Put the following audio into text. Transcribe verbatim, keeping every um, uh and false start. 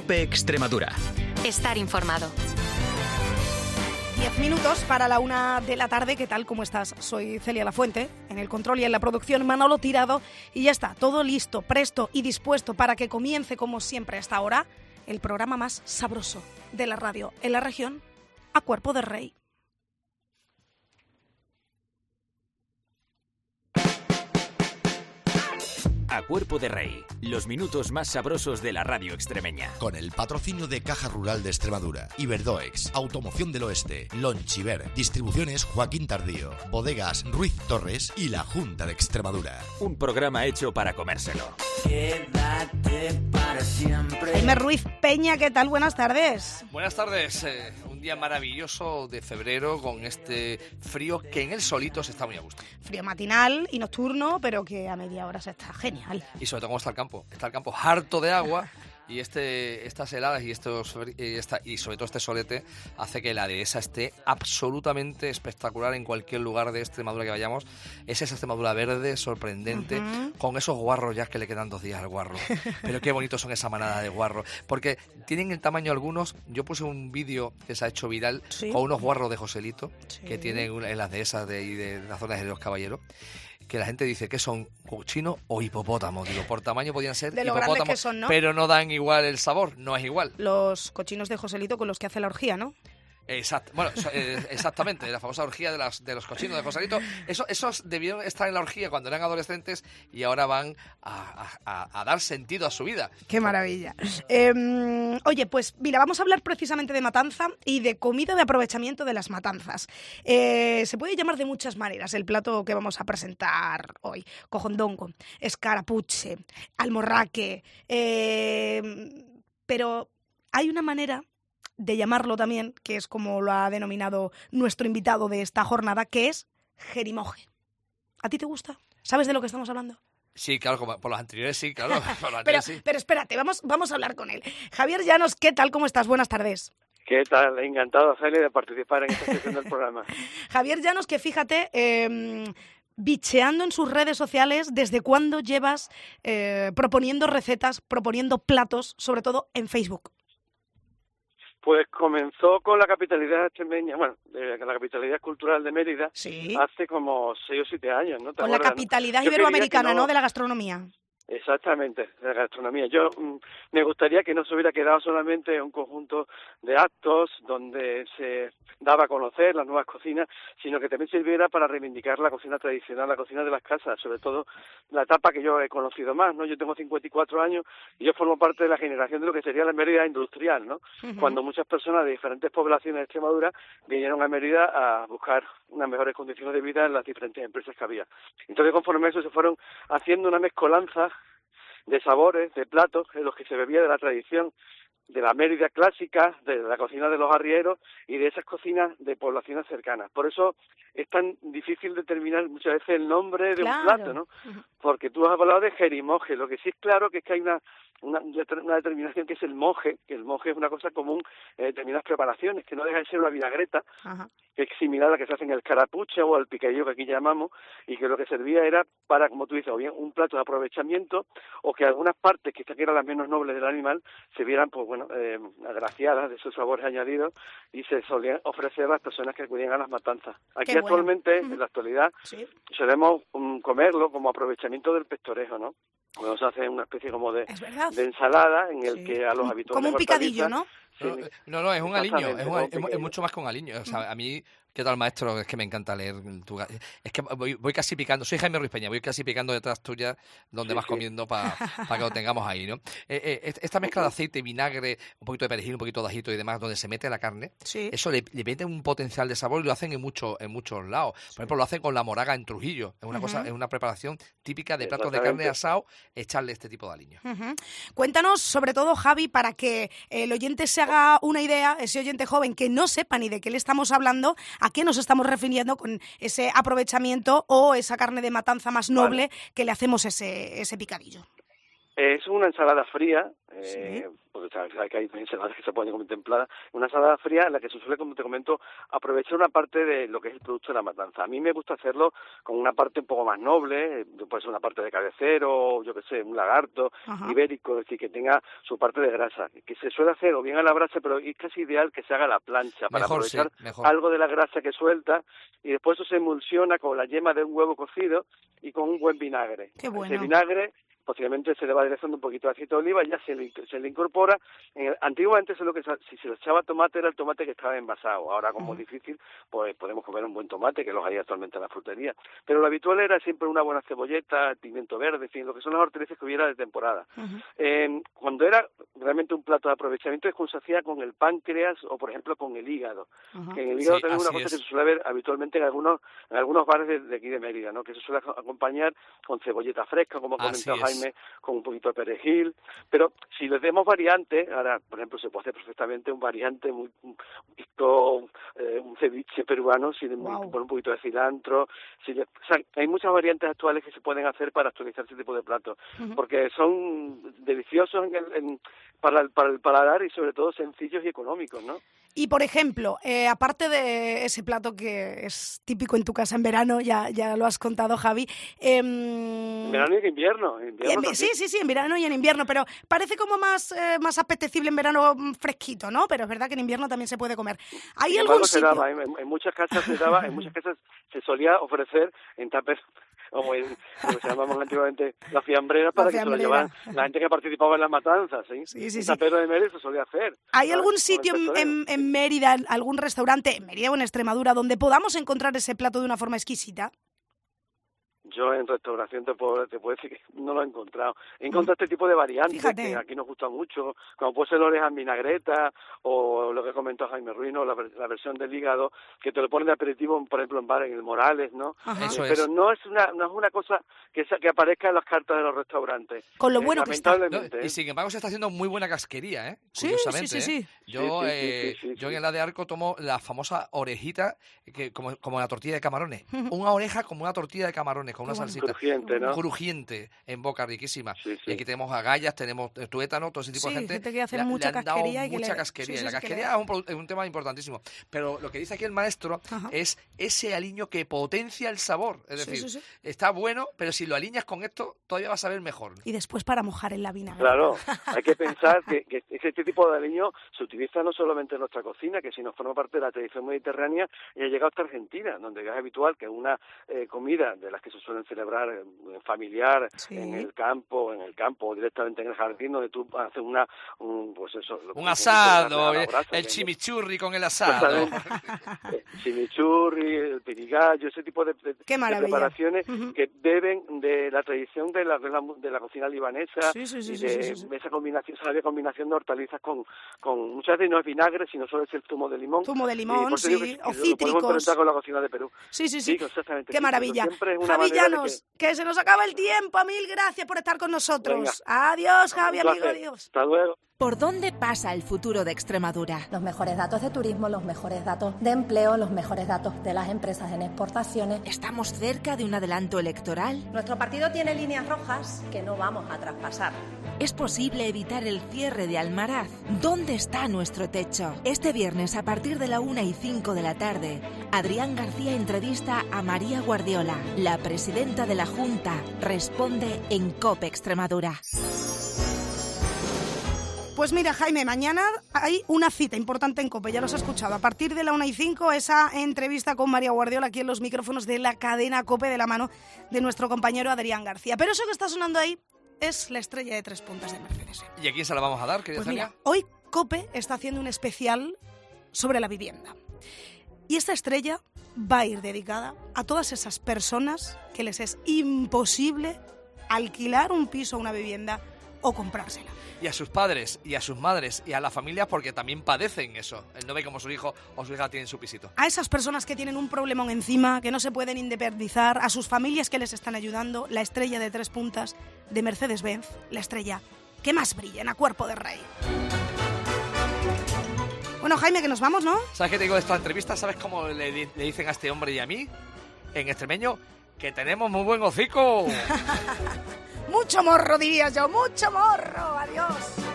COPE Extremadura. Estar informado. Diez minutos para la una de la tarde. ¿Qué tal? ¿Cómo estás? Soy Celia Lafuente, en el control y en la producción Manolo Tirado, y ya está, todo listo, presto y dispuesto para que comience, como siempre hasta ahora, el programa más sabroso de la radio en la región, A Cuerpo de Rey. A Cuerpo de Rey, los minutos más sabrosos de la radio extremeña. Con el patrocinio de Caja Rural de Extremadura, Iberdoex, Automoción del Oeste, Lonchiver, Distribuciones Joaquín Tardío, Bodegas Ruiz Torres y la Junta de Extremadura. Un programa hecho para comérselo. Quédate para siempre. Jaime Ruiz Peña, ¿qué tal? Buenas tardes. Buenas tardes. Eh, un día maravilloso de febrero con este frío que en el solito se está muy a gusto. Frío matinal y nocturno, pero que a media hora se está genial. Y sobre todo cómo está el campo. Está el campo harto de agua y este, estas heladas y, estos, y, esta, y sobre todo este solete hace que la dehesa esté absolutamente espectacular en cualquier lugar de Extremadura que vayamos. Es esa Extremadura verde, sorprendente, uh-huh. con esos guarros ya que le quedan dos días al guarro. Pero qué bonitos son esa manada de guarros. Porque tienen el tamaño algunos. Yo puse un vídeo que se ha hecho viral ¿Sí? con unos guarros de Joselito sí. que tienen en las dehesas de, de, de las zonas de los caballeros, que la gente dice que son cochinos o hipopótamos. Digo, por tamaño podían ser de lo hipopótamos, que son, ¿no? Pero no dan igual el sabor, no es igual. Los cochinos de Joselito con los que hace la orgía, ¿no? Exacto, bueno, eh, exactamente, la famosa orgía de, las, de los cochinos de Joselito. Eso, esos debieron estar en la orgía cuando eran adolescentes y ahora van a, a, a dar sentido a su vida. ¡Qué maravilla! Eh, oye, pues mira, vamos a hablar precisamente de matanza y de comida de aprovechamiento de las matanzas. Eh, se puede llamar de muchas maneras el plato que vamos a presentar hoy. Cojondongo, escarapuche, almorraque, eh, pero hay una manera de llamarlo también, que es como lo ha denominado nuestro invitado de esta jornada, que es jerimoje. ¿A ti te gusta? ¿Sabes de lo que estamos hablando? Sí, claro, como por los anteriores sí, claro. Por los pero, anteriores, sí. pero espérate, vamos, vamos a hablar con él. Javier Llanos, ¿qué tal? ¿Cómo estás? Buenas tardes. ¿Qué tal? Encantado, Celia, de participar en esta sesión del programa. Javier Llanos, que fíjate, eh, bicheando en sus redes sociales, ¿desde cuándo llevas eh, proponiendo recetas, proponiendo platos, sobre todo en Facebook? Pues comenzó con la capitalidad extremeña, bueno, de la capitalidad cultural de Mérida, ¿Sí? hace como seis o siete años, ¿no? ¿Te con acuerdas, la capitalidad no? iberoamericana, no, ¿no? De la gastronomía. Exactamente, de la gastronomía. Yo mm, me gustaría que no se hubiera quedado solamente un conjunto de actos donde se daba a conocer las nuevas cocinas, sino que también sirviera para reivindicar la cocina tradicional, la cocina de las casas, sobre todo la etapa que yo he conocido más, ¿no? Yo tengo cincuenta y cuatro años y yo formo parte de la generación de lo que sería la Mérida industrial, ¿no? Uh-huh. Cuando muchas personas de diferentes poblaciones de Extremadura vinieron a Mérida a buscar unas mejores condiciones de vida en las diferentes empresas que había. Entonces, conforme a eso, se fueron haciendo una mezcolanza de sabores, de platos, en los que se bebía de la tradición de la Mérida clásica, de la cocina de los arrieros y de esas cocinas de poblaciones cercanas. Por eso es tan difícil determinar muchas veces el nombre de claro. un plato, ¿no? Porque tú has hablado de jerimoje. Lo que sí es claro que es que hay una Una, una determinación que es el moje, que el moje es una cosa común en determinadas preparaciones, que no deja de ser una vinagreta, Ajá. que es similar a la que se hace en el carapuche o al picadillo que aquí llamamos, y que lo que servía era para, como tú dices, o bien un plato de aprovechamiento, o que algunas partes, que eran las menos nobles del animal, se vieran, pues bueno, eh, agraciadas de esos sabores añadidos, y se solían ofrecer a las personas que acudían a las matanzas. Aquí Qué actualmente, bueno. en la actualidad, ¿Sí? solemos um, comerlo como aprovechamiento del pestorejo, ¿no? Cuando se hace una especie como de, de ensalada en el sí. que a los habituales... Como un picadillo, ¿no? Sí. No, no, es un aliño, es, un, es, es mucho más que un aliño. O sea, a mí, ¿qué tal, maestro? Es que me encanta leer. Tu, es que voy, voy casi picando, soy Jaime Ruiz Peña, voy casi picando detrás tuya donde sí, vas sí. comiendo para pa que lo tengamos ahí, ¿no? Eh, eh, esta mezcla de aceite, vinagre, un poquito de perejil, un poquito de ajito y demás, donde se mete la carne, sí. eso le, le mete un potencial de sabor y lo hacen en, mucho, en muchos lados. Por ejemplo, lo hacen con la moraga en Trujillo. Es una uh-huh. cosa, es una preparación típica de platos de carne asado, echarle este tipo de aliño. Uh-huh. Cuéntanos, sobre todo, Javi, para que el oyente se haga una idea, ese oyente joven que no sepa ni de qué le estamos hablando, a qué nos estamos refiriendo con ese aprovechamiento o esa carne de matanza más noble vale. que le hacemos ese, ese picadillo. Es una ensalada fría, eh, Sí. porque sabes que hay ensaladas que se pueden comer templadas, una ensalada fría en la que se suele, como te comento, aprovechar una parte de lo que es el producto de la matanza. A mí me gusta hacerlo con una parte un poco más noble, eh, puede ser una parte de cabecero, yo qué sé, un lagarto Ajá. ibérico, es decir, que tenga su parte de grasa, que se suele hacer o bien a la brasa, pero es casi ideal que se haga a la plancha para Mejor, sí, aprovechar mejor. algo de la grasa que suelta, y después eso se emulsiona con la yema de un huevo cocido y con un buen vinagre. Qué bueno. Ese vinagre posiblemente se le va aderezando un poquito de aceite de oliva y ya se le, se le incorpora. En el, antiguamente eso es lo que se- si se le echaba tomate era el tomate que estaba envasado. Ahora, como es difícil, pues podemos comer un buen tomate, que los hay actualmente en la frutería. Pero lo habitual era siempre una buena cebolleta, pimiento verde, en fin, lo que son las hortalizas que hubiera de temporada. Ujú. Eh, cuando era realmente un plato de aprovechamiento es cuando se hacía con el páncreas o, por ejemplo, con el hígado. Ajá. Que en el hígado Sí, también es una así cosa es. que se suele ver habitualmente en algunos en algunos bares de, de aquí de Mérida, ¿no? Que se suele acompañar con cebolleta fresca, como ha Así comentado es. Jaime, con un poquito de perejil. Pero si le demos variantes, ahora, por ejemplo, se puede hacer perfectamente un variante, muy, un, pico, eh, un ceviche peruano, sin Guau. con un poquito de cilantro. Si le- o sea, hay muchas variantes actuales que se pueden hacer para actualizar ese tipo de platos, Ujú. porque son deliciosos en el, en- para, el, para el paladar y sobre todo sencillos y económicos, ¿no? Y por ejemplo, eh, aparte de ese plato que es típico en tu casa en verano, ya, ya lo has contado, Javi. em, En verano y en invierno. En invierno en- también. sí, sí, sí, en verano y en invierno, pero parece como más, eh, más apetecible en verano mm, fresquito, ¿no? Pero es verdad que en invierno también se puede comer. ¿Hay Sin algún embargo, se sitio? daba, en, en muchas casas se daba, en muchas casas se solía ofrecer en tapes, como, en, como se llamaban antiguamente, las fiambreras, para que se lo fiambrera. llevaran la gente que participaba en las matanzas, ¿sí? Sí, sí, Un sí. tapero de Mérida se solía hacer. ¿Hay ¿sabes? algún Con sitio el en, pastoreo. en- en Mérida, algún restaurante, en Mérida o en Extremadura, donde podamos encontrar ese plato de una forma exquisita? Yo en restauración te puedo, te puedo decir que no lo he encontrado. He encontrado este tipo de variantes Fíjate. que aquí nos gusta mucho, como puede ser la oreja en vinagreta o lo que comentó Jaime Ruino, la, ver- la versión del hígado, que te lo ponen de aperitivo, por ejemplo, en bar en el Morales, ¿no? Ajá. Eso Eh, es. Pero no es una no es una cosa que, sa- que aparezca en las cartas de los restaurantes. Con lo Eh, bueno que está. No, lamentablemente, y ¿eh? sin embargo se está haciendo muy buena casquería, ¿eh? Sí, Curiosamente, sí, sí, ¿eh? sí. Yo, Sí, sí, sí, eh, sí, sí, yo sí. en la de Arco tomo la famosa orejita, que como, como la tortilla de camarones. Ujú. Una oreja como una tortilla de camarones, con Qué una bueno. salsita. Crujiente, ¿no? Crujiente, en boca, riquísima. Sí, sí. Y aquí tenemos agallas, tenemos eh, tuétano, todo ese tipo Sí, de gente. gente que hace le- le mucha han dado casquería y que mucha le- casquería. sí, Y sí, la sí, que le- casquería es un, pro- es un tema importantísimo. Pero lo que dice aquí el maestro Ajá. es ese aliño que potencia el sabor. Es Sí, decir, sí, sí. está bueno, pero si lo alineas con esto, todavía va a saber mejor. Y después para mojar en la vinagre. Claro, hay que pensar que, que este tipo de aliño se utiliza no solamente en nuestra cocina, que sino forma parte de la tradición mediterránea y ha llegado hasta Argentina, donde es habitual que una eh, comida de las que se suelen celebrar eh, familiar, Sí. en el campo, en el campo o directamente en el jardín, donde tú haces una, un, pues eso, lo- Un asado, a la eh, brasa, el que- chimichurri con el asado. Exactamente. El chimichurri, el pirigallo, ese tipo de, de- Qué de maravilla. preparaciones Ujú. que beben de la tradición de la, de la, de la cocina libanesa Sí, sí, sí, y sí, de sí, sí, sí. esa combinación, esa combinación de hortalizas con, con muchas veces no es vinagre, sino solo es el zumo de limón. Zumo de Y limón, por eso digo sí, que o lo podemos cítricos. emparentar con la cocina de Perú. Sí, sí, sí. Sí, exactamente. Qué Sí, maravilla. pero siempre es una Javi manera de Llanos, que... se nos acaba el tiempo. Mil gracias por estar con nosotros. Venga. Adiós, Javi, Un amigo, placer. adiós. Hasta luego. ¿Por dónde pasa el futuro de Extremadura? Los mejores datos de turismo, los mejores datos de empleo, los mejores datos de las empresas en exportaciones. ¿Estamos cerca de un adelanto electoral? Nuestro partido tiene líneas rojas que no vamos a traspasar. ¿Es posible evitar el cierre de Almaraz? ¿Dónde está nuestro techo? Este viernes a partir de la una y cinco de la tarde, Adrián García entrevista a María Guardiola, la presidenta de la Junta. Responde en COPE Extremadura. Pues mira, Jaime, mañana hay una cita importante en COPE, ya los has escuchado. A partir de la una y cinco, esa entrevista con María Guardiola aquí en los micrófonos de la cadena COPE de la mano de nuestro compañero Adrián García. Pero eso que está sonando ahí es la estrella de tres puntas de Mercedes. ¿Y a quién se la vamos a dar, querida Pues Celia? mira, hoy COPE está haciendo un especial sobre la vivienda. Y esta estrella va a ir dedicada a todas esas personas que les es imposible alquilar un piso o una vivienda o comprársela. Y a sus padres, y a sus madres, y a las familias, porque también padecen eso. Él no ve como su hijo o su hija tienen su pisito. A esas personas que tienen un problemón encima, que no se pueden independizar, a sus familias que les están ayudando, la estrella de tres puntas de Mercedes-Benz, la estrella que más brilla en A Cuerpo de Rey. Bueno, Jaime, que nos vamos, ¿no? ¿Sabes qué te digo de esta entrevista? ¿Sabes cómo le, di- le dicen a este hombre y a mí, en extremeño, que tenemos muy buen hocico? mucho morro, diría yo, mucho morro. Adiós.